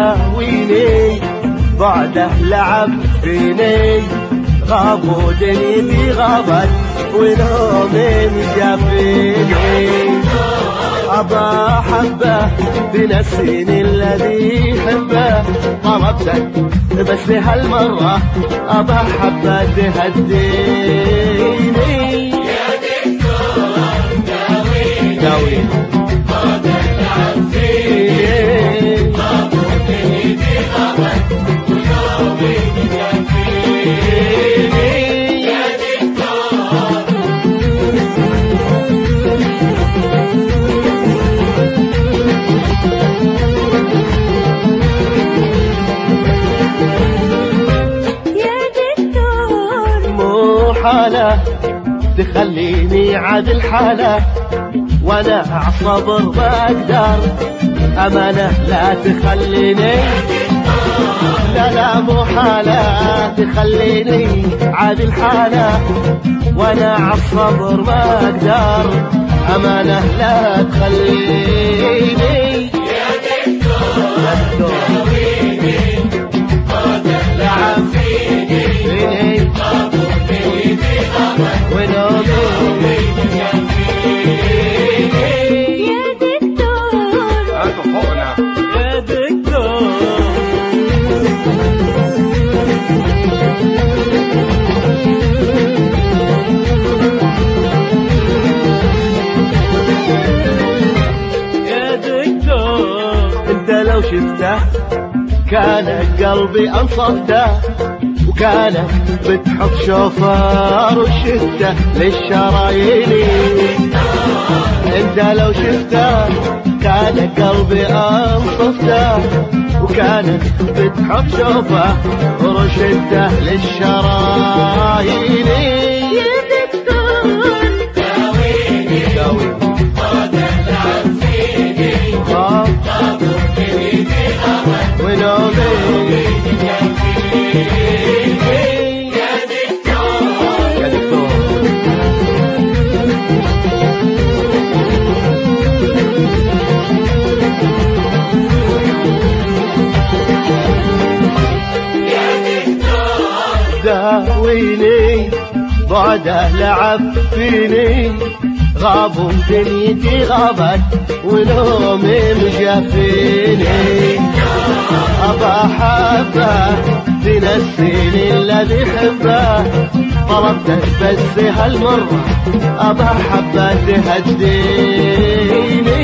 داويني بعده لعب فيني غاب ودنيتي غابت ونومي جافيني أبا حبه بنسيني الذي يحبه طلبتك بس بهالمرة أبا حبه تهديني يا دكتور داويني بعده لعب فيني غاب ودنيتي غابت ونومي جافيني يا دكتور. حالة تخليني عادل حالة وانا اعصبر ما اقدر امانة لا تخليني لا مو حالة تخليني عادل حالة وانا اعصبر ما اقدر امانة لا تخليني يا دكتور داويني بعده لعب فيني غاب ودنيتي غابت ونومي جافيني يا دكتور يا دكتور. يا دكتور انت لو شفته كان قلبي انصفته وكانت بتحط شوفار وشفته للشراييني انت لو شفته كان قلبي انصفته وكانت بتحط شوفه ورشدته للشراييني يا دكتور داويني بعده لعب فيني غاب ودنيتي غابت ونومي يا دكتور. يا دكتور. داويني بعده لعب فيني غاب ودنيتي غابت ونومي مجافيني أبا حبه تنسيني الذي يحبه طلبتك بس هالمرة أبا حبه تهديني